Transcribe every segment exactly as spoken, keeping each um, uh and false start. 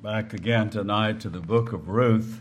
back again tonight to the book of Ruth.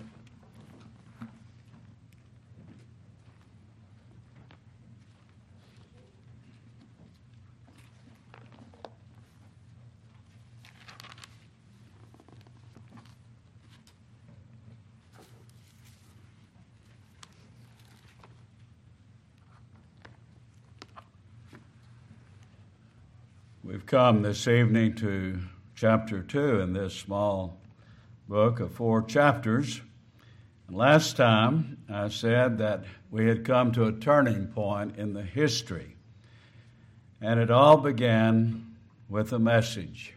We've come this evening to chapter two in this small book of four chapters. And last time I said that we had come to a turning point in the history. And it all began with a message.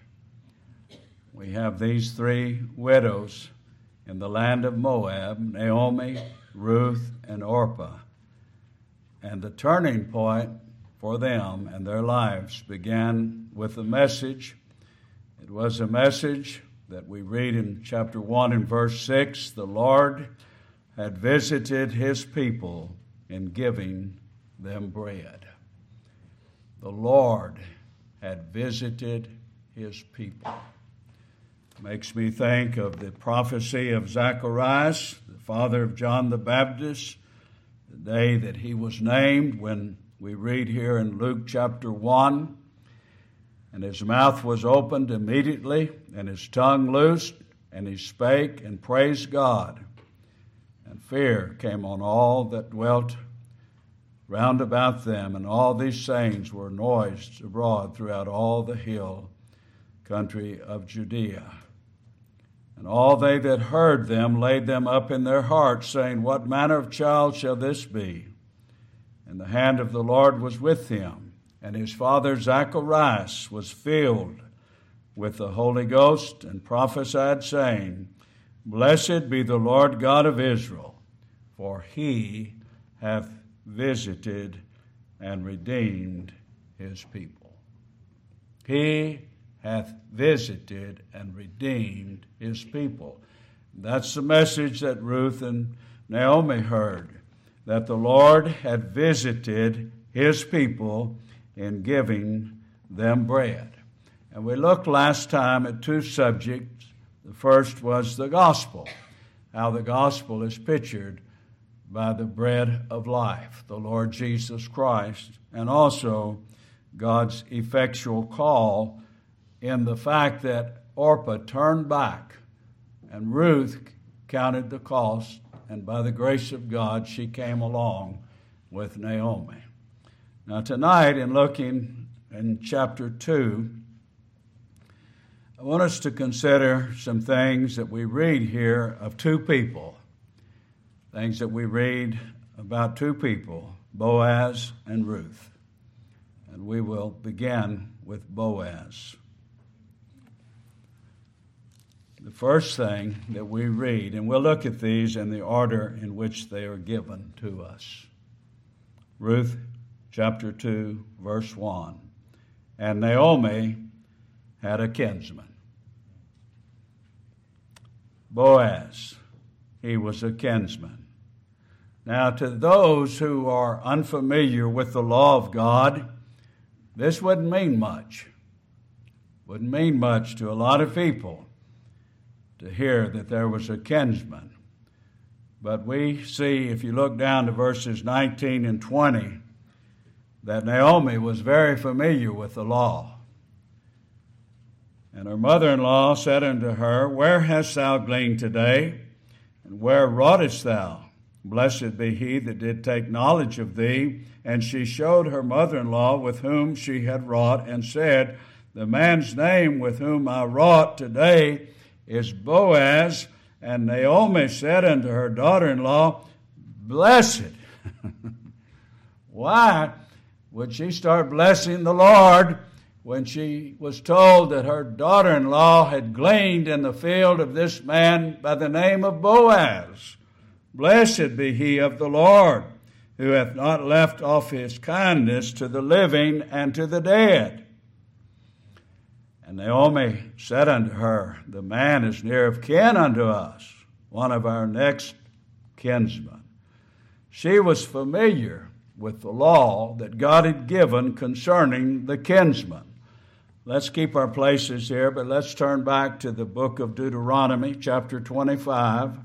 We have these three widows in the land of Moab, Naomi, Ruth, and Orpah. And the turning point for them and their lives began with a message. It was a message that we read in chapter one and verse six. The Lord had visited his people in giving them bread. The Lord had visited his people. Makes me think of the prophecy of Zacharias, the father of John the Baptist, the day that he was named, when we read here in Luke chapter one, and his mouth was opened immediately, and his tongue loosed, and he spake and praised God. And fear came on all that dwelt round about them, and all these sayings were noised abroad throughout all the hill country of Judea. And all they that heard them laid them up in their hearts, saying, What manner of child shall this be? And the hand of the Lord was with him, and his father Zacharias was filled with the Holy Ghost, and prophesied, saying, Blessed be the Lord God of Israel, for he hath visited and redeemed his people. He hath visited and redeemed his people. That's the message that Ruth and Naomi heard, that the Lord had visited his people in giving them bread. And we looked last time at two subjects. The first was the gospel, how the gospel is pictured by the bread of life, the Lord Jesus Christ, and also God's effectual call in the fact that Orpah turned back and Ruth counted the cost, and by the grace of God, she came along with Naomi. Now tonight, in looking in chapter two, I want us to consider some things that we read here of two people. Things that we read about two people, Boaz and Ruth. And we will begin with Boaz. The first thing that we read, and we'll look at these in the order in which they are given to us. Ruth chapter two, verse one. And Naomi had a kinsman. Boaz, he was a kinsman. Now, to those who are unfamiliar with the law of God, this wouldn't mean much. Wouldn't mean much to a lot of people to hear that there was a kinsman. But we see, if you look down to verses nineteen and twenty, that Naomi was very familiar with the law. And her mother-in-law said unto her, Where hast thou gleaned today? And where wroughtest thou? Blessed be he that did take knowledge of thee. And she showed her mother-in-law with whom she had wrought, and said, The man's name with whom I wrought today is Boaz. And Naomi said unto her daughter-in-law, Blessed. Why would she start blessing the Lord when she was told that her daughter-in-law had gleaned in the field of this man by the name of Boaz? Blessed be he of the Lord, who hath not left off his kindness to the living and to the dead. And Naomi said unto her, The man is near of kin unto us, one of our next kinsmen. She was familiar with the law that God had given concerning the kinsman. let's keep our places here, but let's turn back to the book of Deuteronomy, chapter twenty-five,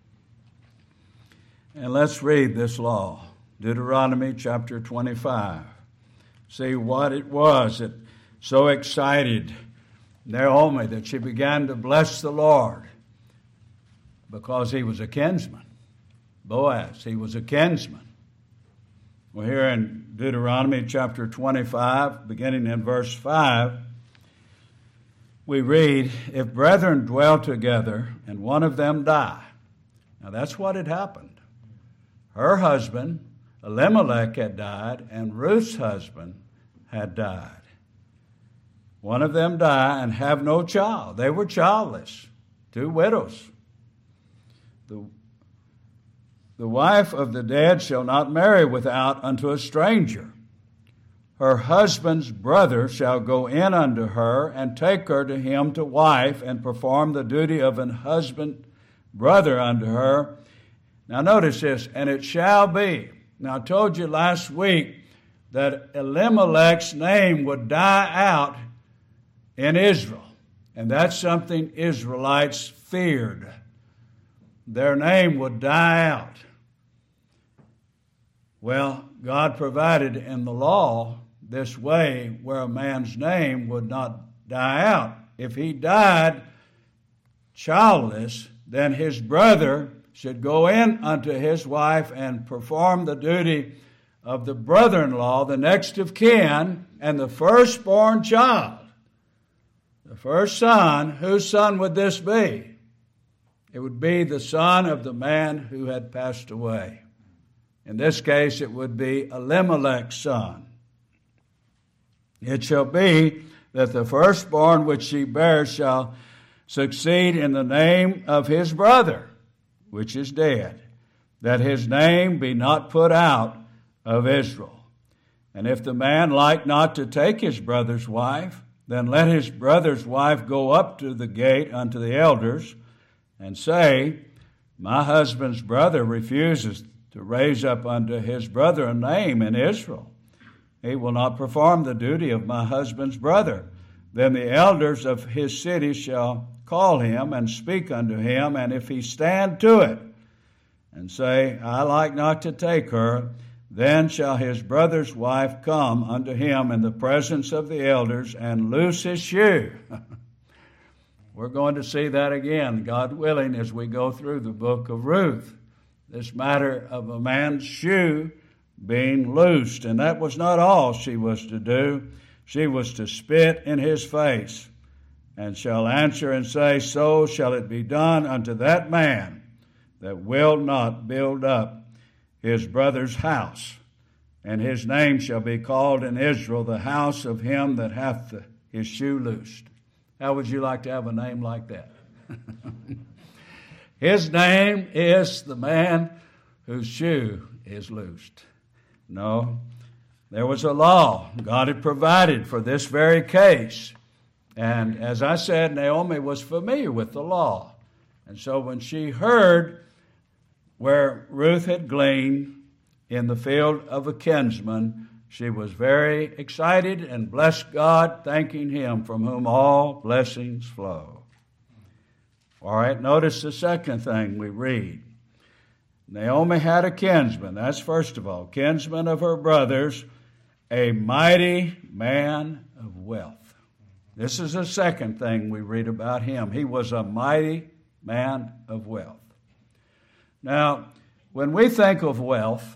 and let's read this law. Deuteronomy chapter twenty-five. See what it was that so excited Naomi that she began to bless the Lord because he was a kinsman. Boaz, he was a kinsman. Well, here in Deuteronomy chapter twenty-five, beginning in verse five, we read, "If brethren dwell together and one of them die." Now that's what had happened. Her husband, Elimelech, had died, and Ruth's husband had died. One of them die and have no child. They were childless, two widows. The, the wife of the dead shall not marry without unto a stranger. Her husband's brother shall go in unto her and take her to him to wife and perform the duty of an husband brother unto her. Now notice this, and it shall be. Now I told you last week that Elimelech's name would die out in Israel. And that's something Israelites feared. Their name would die out. Well, God provided in the law this way where a man's name would not die out. If he died childless, then his brother should go in unto his wife and perform the duty of the brother-in-law, the next of kin, and the firstborn child. The first son, whose son would this be? It would be the son of the man who had passed away. In this case, it would be Elimelech's son. It shall be that the firstborn which she bears shall succeed in the name of his brother, which is dead, that his name be not put out of Israel. And if the man like not to take his brother's wife, then let his brother's wife go up to the gate unto the elders and say, My husband's brother refuses to raise up unto his brother a name in Israel. He will not perform the duty of my husband's brother. Then the elders of his city shall call him and speak unto him, and if he stand to it and say, I like not to take her, then shall his brother's wife come unto him in the presence of the elders and loose his shoe. We're going to see that again, God willing, as we go through the book of Ruth. This matter of a man's shoe being loosed. And that was not all she was to do. She was to spit in his face, and shall answer and say, So shall it be done unto that man that will not build up his brother's house, and his name shall be called in Israel the house of him that hath the, his shoe loosed. How would you like to have a name like that? His name is the man whose shoe is loosed. No, there was a law God had provided for this very case. And as I said, Naomi was familiar with the law. And so when she heard where Ruth had gleaned in the field of a kinsman, she was very excited and blessed God, thanking him from whom all blessings flow. All right, notice the second thing we read. Naomi had a kinsman. That's first of all, kinsman of her brothers, a mighty man of wealth. This is the second thing we read about him. He was a mighty man of wealth. Now, when we think of wealth,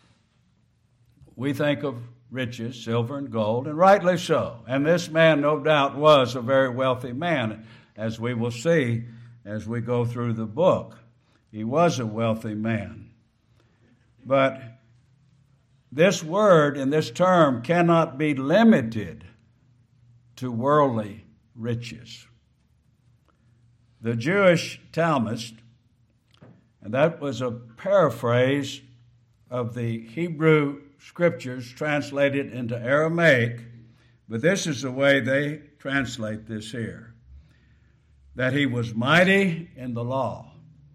we think of riches, silver and gold, and rightly so. And this man, no doubt, was a very wealthy man, as we will see as we go through the book. He was a wealthy man. But this word and this term cannot be limited to worldly riches. The Jewish Talmudist, and that was a paraphrase of the Hebrew scriptures translated into Aramaic, but this is the way they translate this here, that he was mighty in the law,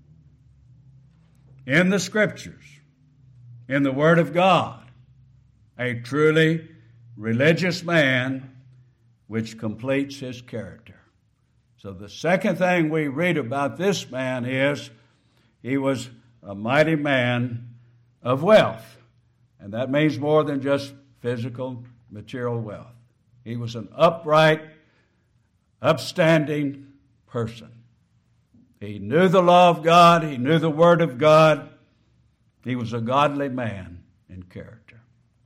in the scriptures, in the Word of God, a truly religious man which completes his character. So the second thing we read about this man is he was a mighty man of wealth. And that means more than just physical, material wealth. He was an upright, upstanding person. He knew the law of God. He knew the Word of God. He was a godly man in character.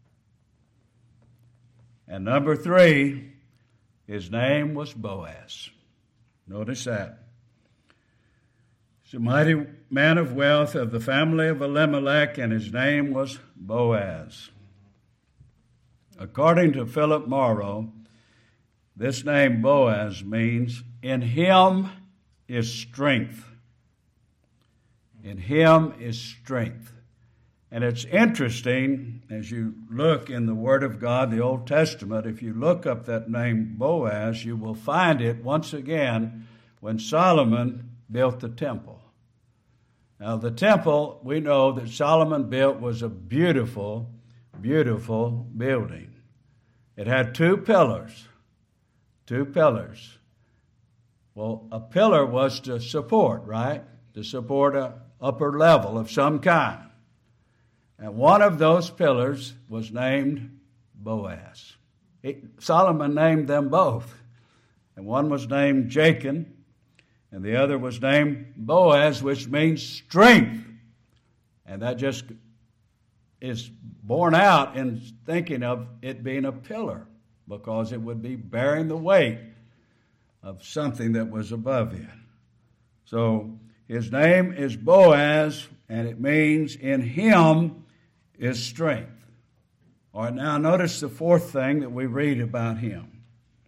And number three, his name was Boaz. Notice that. He's a mighty man of wealth of the family of Elimelech, and his name was Boaz. According to Philip Morrow, this name Boaz means, in him is strength. In him is strength. And it's interesting, as you look in the Word of God, the Old Testament, if you look up that name Boaz, you will find it once again when Solomon built the temple. Now, the temple, we know that Solomon built was a beautiful, beautiful building. It had two pillars. Two pillars. Well, a pillar was to support, right? To support an upper level of some kind. And one of those pillars was named Boaz. He, Solomon named them both. And one was named Jachin, and the other was named Boaz, which means strength. And that just is borne out in thinking of it being a pillar, because it would be bearing the weight of something that was above it. So his name is Boaz, and it means in him is strength. All right, now notice the fourth thing that we read about him.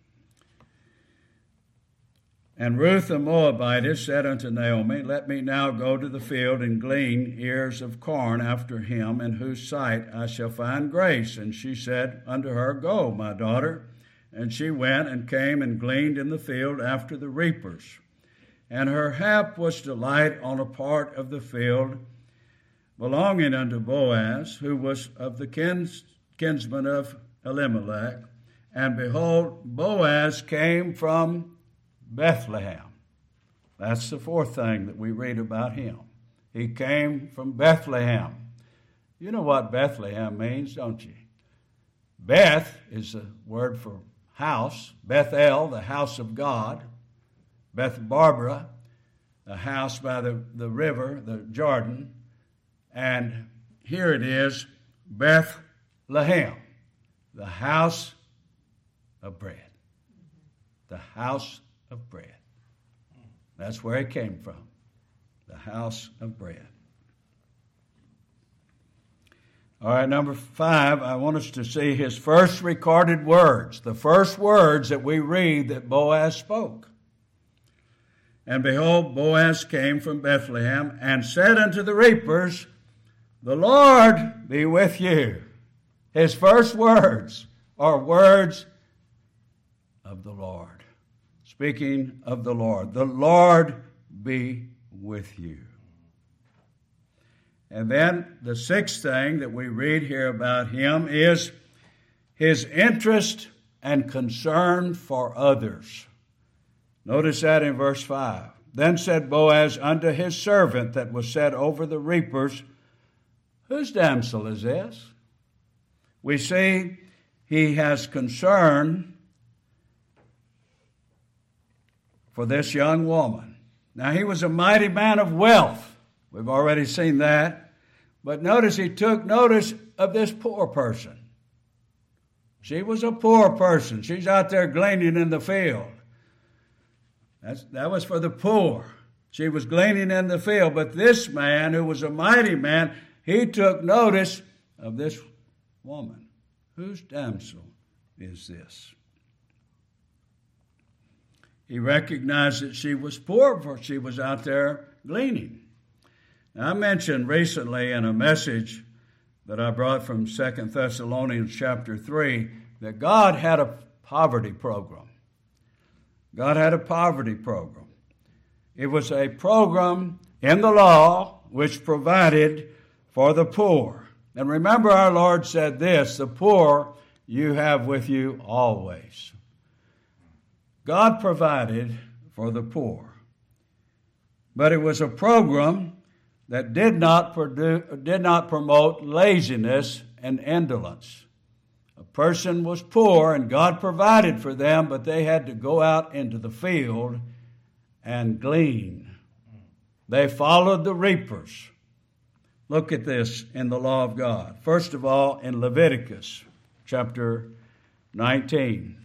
And Ruth the Moabitess said unto Naomi, Let me now go to the field and glean ears of corn after him, in whose sight I shall find grace. And she said unto her, Go, my daughter. And she went and came and gleaned in the field after the reapers. And her hap was to light on a part of the field belonging unto Boaz, who was of the kins, kinsman of Elimelech. And behold, Boaz came from Bethlehem. That's the fourth thing that we read about him. He came from Bethlehem. You know what Bethlehem means, don't you? Beth is a word for house. Bethel, the house of God. Beth Barbara, the house by the, the river, the Jordan. And here it is, Bethlehem, the house of bread. The house of bread. That's where he came from, the house of bread. All right, number five, I want us to see his first recorded words, the first words that we read that Boaz spoke. And behold, Boaz came from Bethlehem and said unto the reapers, The Lord be with you. His first words are words of the Lord. Speaking of the Lord. The Lord be with you. And then the sixth thing that we read here about him is his interest and concern for others. Notice that in verse five. Then said Boaz unto his servant that was set over the reapers, Whose damsel is this? We see he has concern for this young woman. Now, he was a mighty man of wealth. We've already seen that. But notice he took notice of this poor person. She was a poor person. She's out there gleaning in the field. That's, that was for the poor. She was gleaning in the field. But this man, who was a mighty man, he took notice of this woman. Whose damsel is this? He recognized that she was poor, for she was out there gleaning. Now, I mentioned recently in a message that I brought from Second Thessalonians chapter three that God had a poverty program. God had a poverty program. It was a program in the law which provided for the poor. And remember, our Lord said this, the poor you have with you always. God provided for the poor. But it was a program that did not produce, did not promote laziness and indolence. A person was poor and God provided for them, but they had to go out into the field and glean. They followed the reapers. Look at this in the law of God. First of all, in Leviticus chapter nineteen.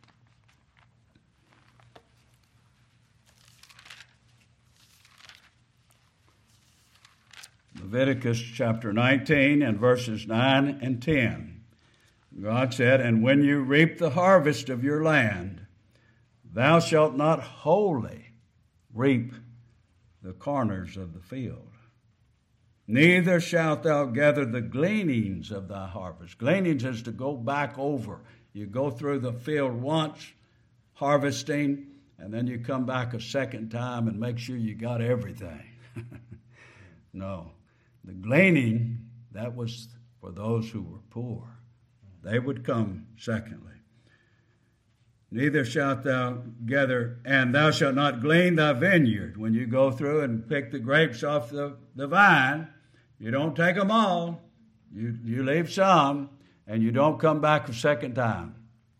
Leviticus chapter nineteen and verses nine and ten. God said, "And when you reap the harvest of your land, thou shalt not wholly reap the corners of the field. Neither shalt thou gather the gleanings of thy harvest." Gleanings is to go back over. You go through the field once, harvesting, and then you come back a second time and make sure you got everything. No. The gleaning, that was for those who were poor. They would come secondly. "Neither shalt thou gather, and thou shalt not glean thy vineyard." When you go through and pick the grapes off the, the vine, you don't take them all. You, you leave some, and you don't come back a second time.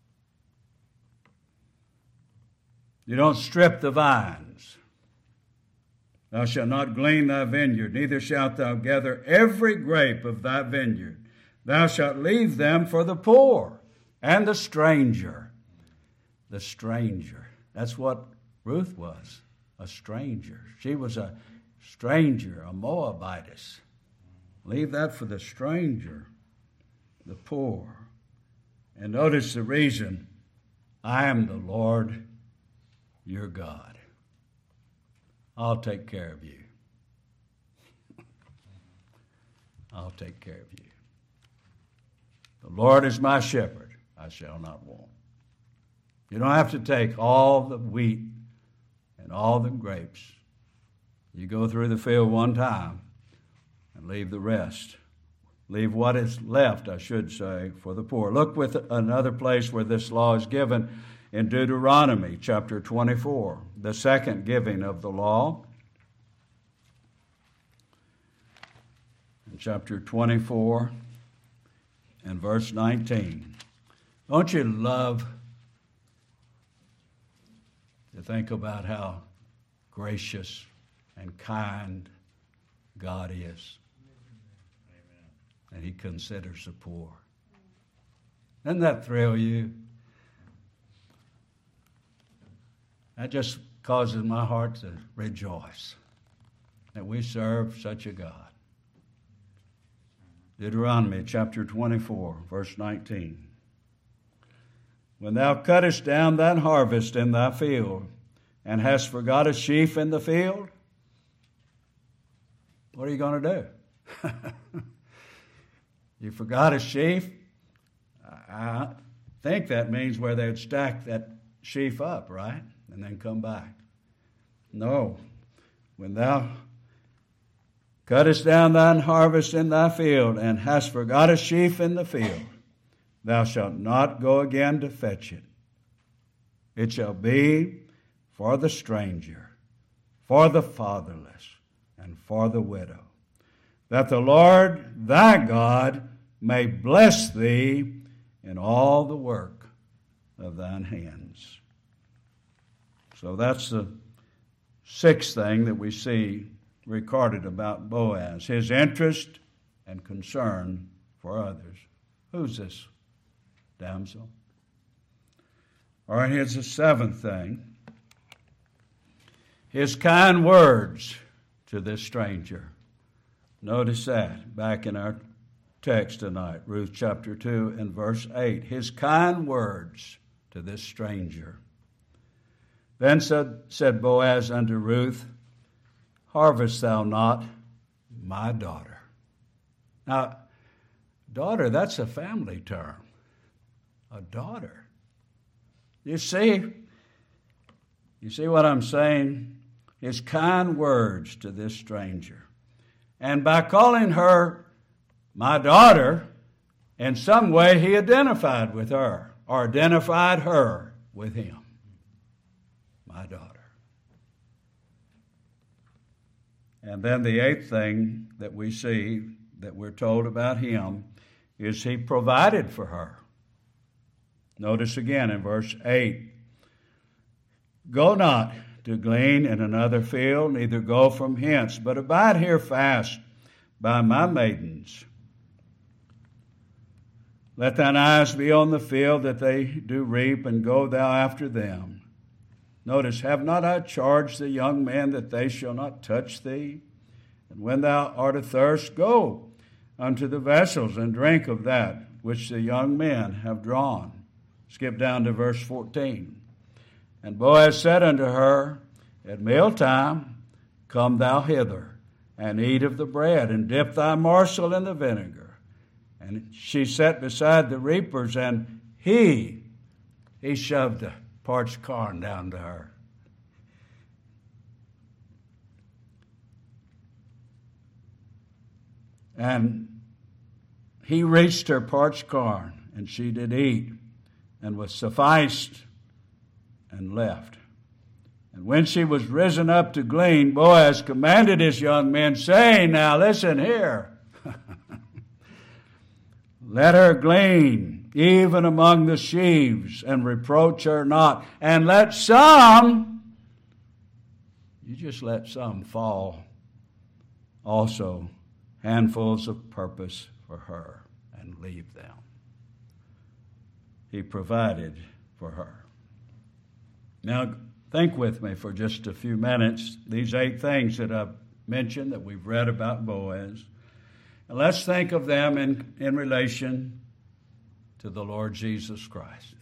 You don't strip the vines. "Thou shalt not glean thy vineyard, neither shalt thou gather every grape of thy vineyard. Thou shalt leave them for the poor and the stranger." The stranger. That's what Ruth was, a stranger. She was a stranger, a Moabitess. Leave that for the stranger, the poor. And notice the reason: "I am the Lord your God. I'll take care of you. I'll take care of you. The Lord is my shepherd, I shall not want." You don't have to take all the wheat and all the grapes. You go through the field one time and leave the rest. Leave what is left, I should say, for the poor. Look with another place where this law is given in Deuteronomy chapter twenty-four, the second giving of the law. In chapter twenty-four and verse nineteen. Don't you love to think about how gracious and kind God is? Amen. And He considers the poor. Doesn't that thrill you? That just causes my heart to rejoice that we serve such a God. Deuteronomy chapter twenty-four, verse nineteen. "When thou cuttest down thine harvest in thy field, and hast forgot a sheaf in the field," what are you going to do? You forgot a sheaf? I think that means where they'd stack that sheaf up, right? And then come back. No. "When thou cuttest down thine harvest in thy field, and hast forgot a sheaf in the field, thou shalt not go again to fetch it. It shall be for the stranger, for the fatherless, and for the widow, that the Lord thy God may bless thee in all the work of thine hands." So that's the sixth thing that we see recorded about Boaz, his interest and concern for others. Who's this damsel? All right, here's the seventh thing. His kind words to this stranger. Notice that back in our text tonight, Ruth chapter two and verse eight. His kind words to this stranger. "Then said, said Boaz unto Ruth, Harvest thou not my daughter?" Now, daughter, that's a family term. A daughter. You see, you see what I'm saying? His kind words to this stranger. And by calling her my daughter, in some way he identified with her, or identified her with him. my daughter. And then the eighth thing that we see that we're told about him is he provided for her. Notice again in verse eight, go not to glean in another field, neither go from hence, but abide here fast by my maidens. Let thine eyes be on the field that they do reap, and go thou after them. Notice, have not I charged the young men that they shall not touch thee? And when thou art athirst, go unto the vessels, and drink of that which the young men have drawn. Skip down to verse fourteen. And Boaz said unto her, at mealtime, come thou hither, and eat of the bread, and dip thy morsel in the vinegar. And she sat beside the reapers, and he, he shoved the parched corn down to her. And he reached her parched corn, and she did eat, and was sufficed, and left. And when she was risen up to glean, Boaz commanded his young men, saying, now listen here, let her glean, even among the sheaves, and reproach her not. And let some, you just let some fall also, handfuls of purpose for her, and leave them. He provided for her. Now, think with me for just a few minutes, these eight things that I've mentioned that we've read about Boaz. And let's think of them in, in relation to the Lord Jesus Christ.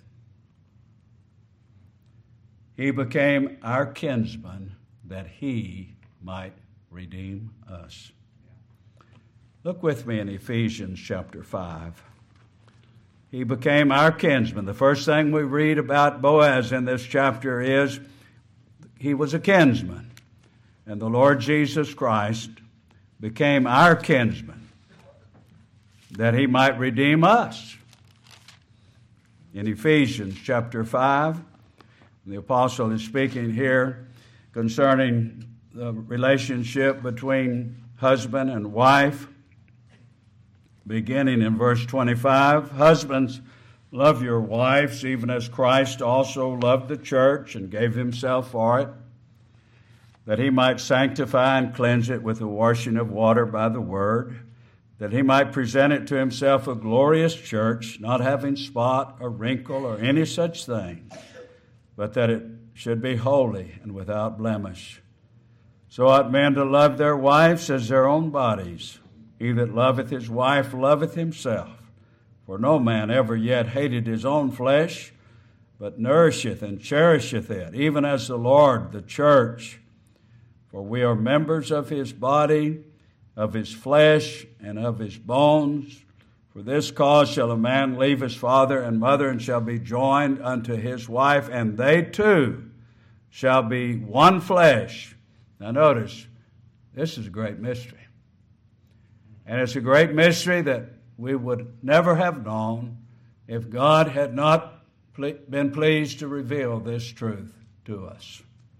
He became our kinsman that he might redeem us. Look with me in Ephesians chapter five. He became our kinsman. The first thing we read about Boaz in this chapter is he was a kinsman. And the Lord Jesus Christ became our kinsman that he might redeem us. In Ephesians chapter five, the apostle is speaking here concerning the relationship between husband and wife. Beginning in verse twenty-five, husbands, love your wives, even as Christ also loved the church and gave himself for it, that he might sanctify and cleanse it with the washing of water by the word, that he might present it to himself a glorious church, not having spot or wrinkle or any such thing, but that it should be holy and without blemish. So ought men to love their wives as their own bodies. He that loveth his wife loveth himself. For no man ever yet hated his own flesh, but nourisheth and cherisheth it, even as the Lord the church. For we are members of his body, of his flesh, and of his bones. For this cause shall a man leave his father and mother, and shall be joined unto his wife, and they two shall be one flesh. Now notice, this is a great mystery. And it's a great mystery that we would never have known if God had not been pleased to reveal this truth to us.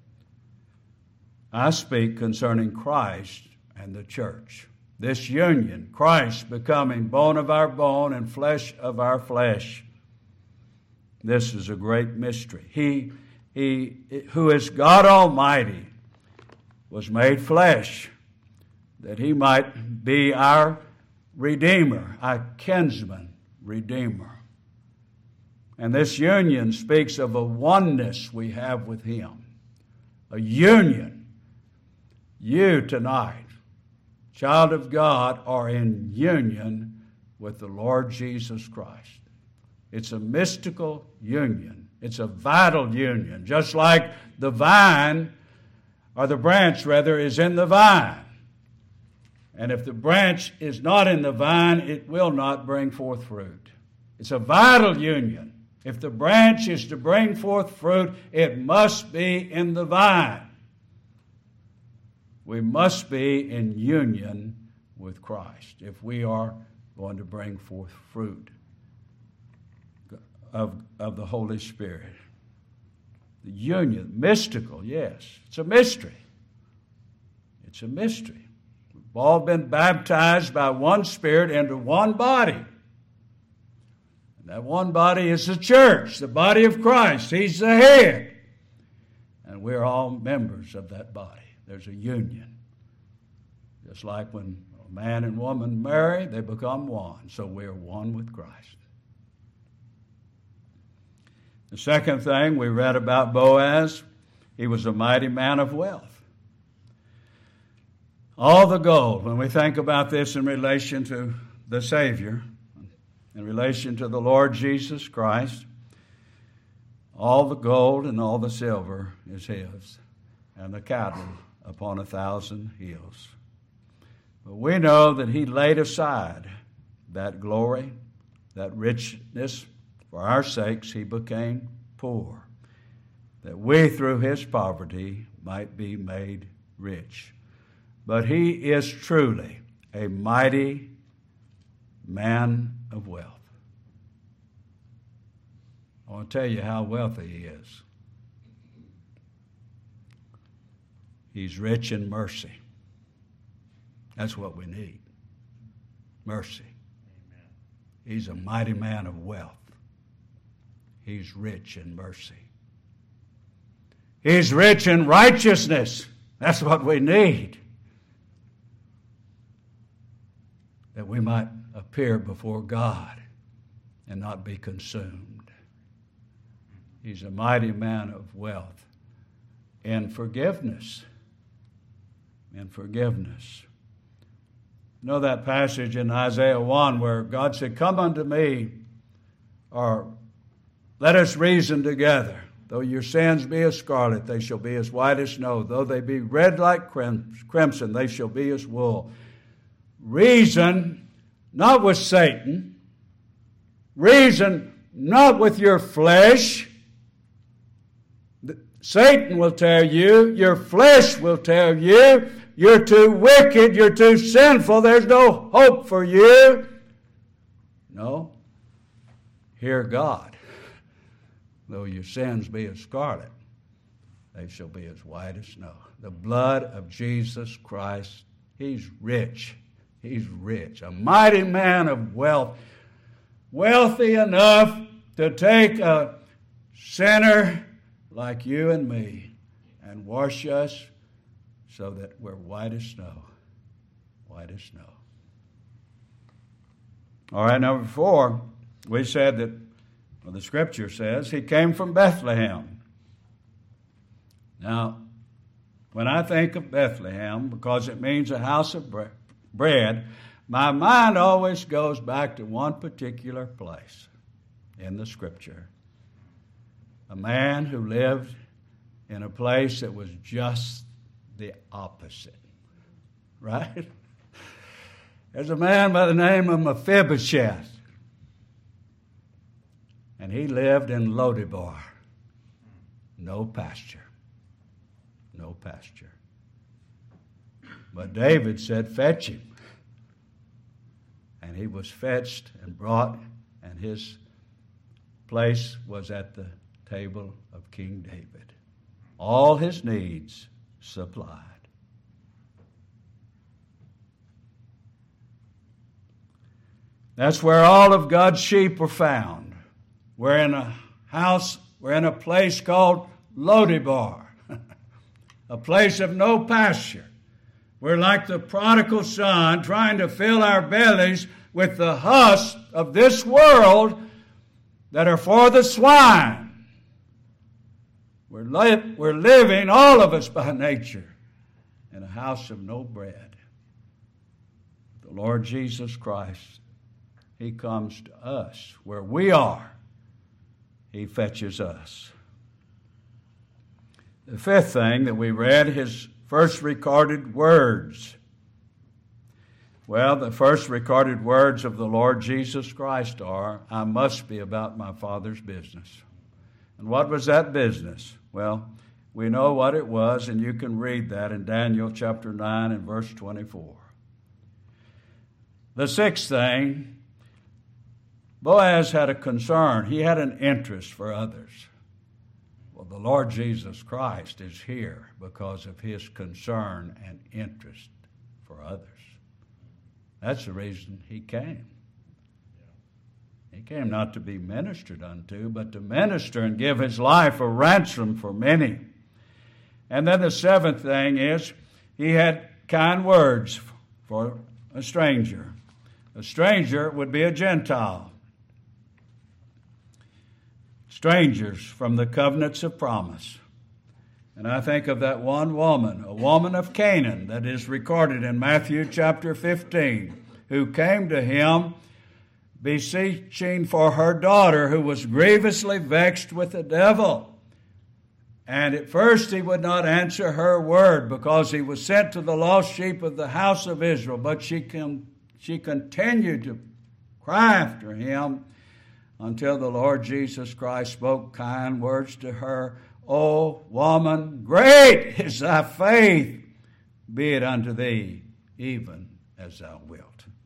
I speak concerning Christ and the church. This union, Christ becoming bone of our bone and flesh of our flesh. This is a great mystery. He, he who is God Almighty was made flesh, that he might be our Redeemer, our kinsman Redeemer. And this union speaks of a oneness we have with him. A union. You tonight, child of God, are in union with the Lord Jesus Christ. It's a mystical union. It's a vital union. Just like the vine, or the branch rather, is in the vine. And if the branch is not in the vine, it will not bring forth fruit. It's a vital union. If the branch is to bring forth fruit, it must be in the vine. We must be in union with Christ if we are going to bring forth fruit of, of the Holy Spirit. The union, mystical, yes. It's a mystery. It's a mystery. We've all been baptized by one Spirit into one body. And that one body is the church, the body of Christ. He's the head. And we're all members of that body. There's a union. Just like when a man and woman marry, they become one. So we're one with Christ. The second thing we read about Boaz, he was a mighty man of wealth. All the gold, when we think about this in relation to the Savior, in relation to the Lord Jesus Christ, all the gold and all the silver is his, and the cattle upon a thousand hills. But we know that he laid aside that glory, that richness. For our sakes he became poor, that we through his poverty might be made rich. But he is truly a mighty man of wealth. I want to tell you how wealthy he is. He's rich in mercy. That's what we need. Mercy. Amen. He's a mighty man of wealth. He's rich in mercy. He's rich in righteousness. That's what we need. That we might appear before God and not be consumed. He's a mighty man of wealth and forgiveness. And forgiveness. You know that passage in Isaiah one where God said, "Come unto me," or "Let us reason together. Though your sins be as scarlet, they shall be as white as snow. Though they be red like crimson, they shall be as wool." Reason not with Satan. Reason not with your flesh. Satan will tell you, your flesh will tell you, you're too wicked, you're too sinful, there's no hope for you. No. Hear God. Though your sins be as scarlet, they shall be as white as snow. The blood of Jesus Christ, he's rich. He's rich. A mighty man of wealth. Wealthy enough to take a sinner like you and me and wash us so that we're white as snow. White as snow. All right, number four, we said that, well, the Scripture says he came from Bethlehem. Now, when I think of Bethlehem, because it means a house of bre- bread, my mind always goes back to one particular place in the Scripture. A man who lived in a place that was just the opposite. Right? There's a man by the name of Mephibosheth. And he lived in Lodebar. No pasture. No pasture. But David said, "Fetch him." And he was fetched and brought, and his place was at the table of King David. All his needs supplied. That's where all of God's sheep were found. We're in a house, we're in a place called Lodebar, a place of no pasture. We're like the prodigal son trying to fill our bellies with the husks of this world that are for the swine. We're, li- we're living, all of us by nature, in a house of no bread. The Lord Jesus Christ, he comes to us where we are. He fetches us. The fifth thing that we read, his first recorded words. Well, the first recorded words of the Lord Jesus Christ are, "I must be about my Father's business." And what was that business? Well, we know what it was, and you can read that in Daniel chapter nine and verse twenty-four. The sixth thing, Boaz had a concern. He had an interest for others. Well, the Lord Jesus Christ is here because of his concern and interest for others. That's the reason he came. He came not to be ministered unto, but to minister and give his life a ransom for many. And then the seventh thing is he had kind words for a stranger. A stranger would be a Gentile. Strangers from the covenants of promise. And I think of that one woman, a woman of Canaan, that is recorded in Matthew chapter fifteen, who came to him beseeching for her daughter, who was grievously vexed with the devil. And at first he would not answer her word, because he was sent to the lost sheep of the house of Israel. But she con- she continued to cry after him until the Lord Jesus Christ spoke kind words to her. O woman, great is thy faith, be it unto thee even as thou wilt.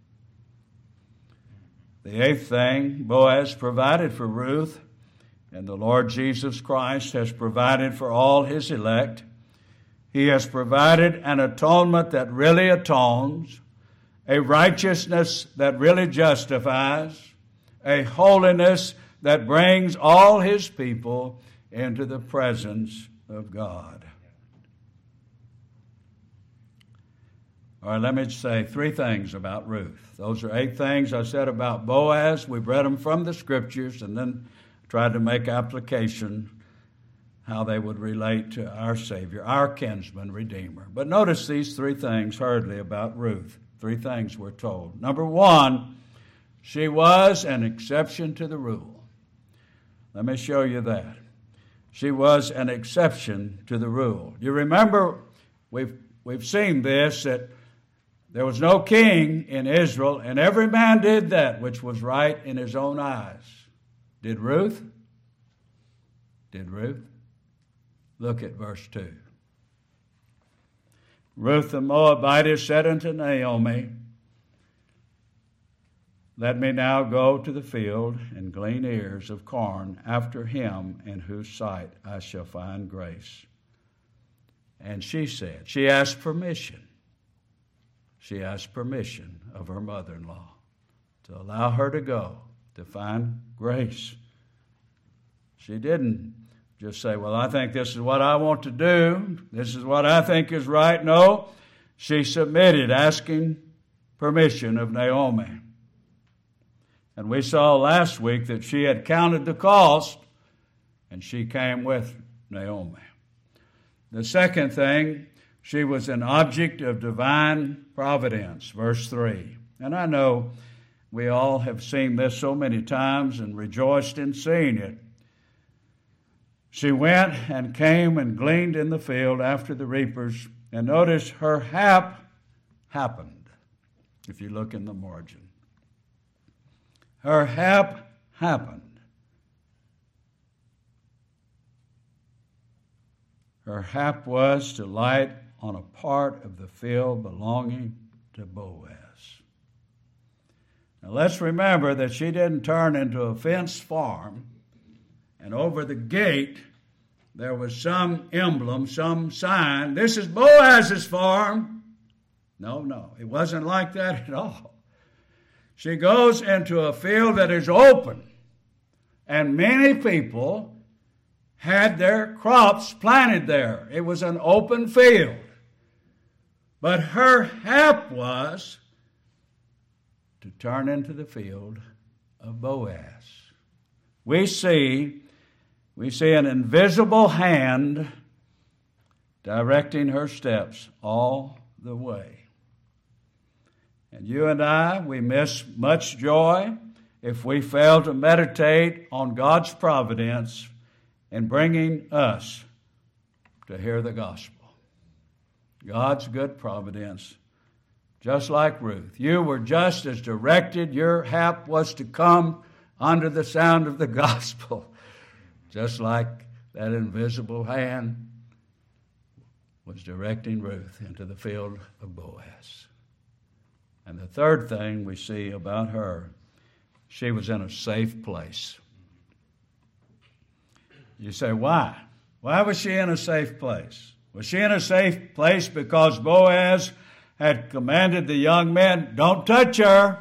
The eighth thing, Boaz provided for Ruth, and the Lord Jesus Christ has provided for all his elect. He has provided an atonement that really atones, a righteousness that really justifies, a holiness that brings all his people into the presence of God. All right, let me say three things about Ruth. Those are eight things I said about Boaz. We've read them from the Scriptures and then tried to make application how they would relate to our Savior, our kinsman, Redeemer. But notice these three things hurriedly about Ruth. Three things we're told. Number one, she was an exception to the rule. Let me show you that. She was an exception to the rule. You remember, we've, we've seen this, that there was no king in Israel, and every man did that which was right in his own eyes. Did Ruth? Did Ruth? Look at verse two. Ruth the Moabitess said unto Naomi, let me now go to the field and glean ears of corn after him in whose sight I shall find grace. And she said, she asked permission. She asked permission of her mother-in-law to allow her to go to find grace. She didn't just say, well, I think this is what I want to do. This is what I think is right. No, she submitted, asking permission of Naomi. And we saw last week that she had counted the cost, and she came with Naomi. The second thing, she was an object of divine providence, verse three. And I know we all have seen this so many times and rejoiced in seeing it. She went and came and gleaned in the field after the reapers, and notice her hap happened, if you look in the margin. Her hap happened. Her hap was to light on a part of the field belonging to Boaz. Now let's remember that she didn't turn into a fenced farm, and over the gate there was some emblem, some sign, this is Boaz's farm. No, no, it wasn't like that at all. She goes into a field that is open, and many people had their crops planted there. It was an open field. But her hap was to turn into the field of Boaz. We see, we see an invisible hand directing her steps all the way. And you and I, we miss much joy if we fail to meditate on God's providence in bringing us to hear the gospel. God's good providence, just like Ruth. You were just as directed. Your hap was to come under the sound of the gospel, just like that invisible hand was directing Ruth into the field of Boaz. And the third thing we see about her, she was in a safe place. You say, why? Why was she in a safe place? Was she in a safe place because Boaz had commanded the young men, don't touch her?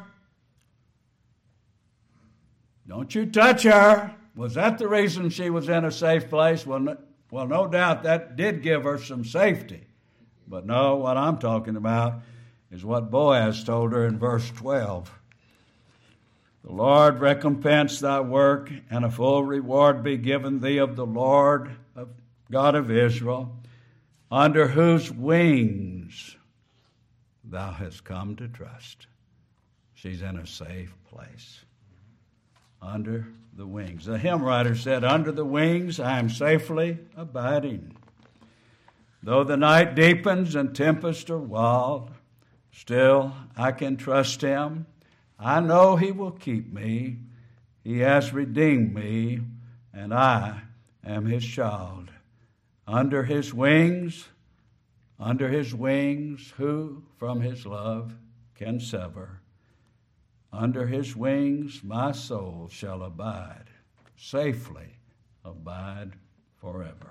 Don't you touch her. Was that the reason she was in a safe place? Well, no, well, no doubt that did give her some safety. But no, what I'm talking about is what Boaz told her in verse twelve. The Lord recompense thy work, and a full reward be given thee of the Lord of God of Israel, under whose wings thou hast come to trust. She's in a safe place. Under the wings. The hymn writer said, under the wings I am safely abiding. Though the night deepens and tempests are wild, still I can trust him. I know he will keep me. He has redeemed me, and I am his child. Under his wings, under his wings, who from his love can sever? Under his wings my soul shall abide, safely abide forever.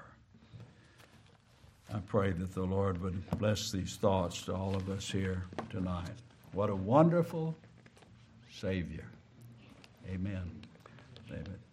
I pray that the Lord would bless these thoughts to all of us here tonight. What a wonderful Savior. Amen. Amen.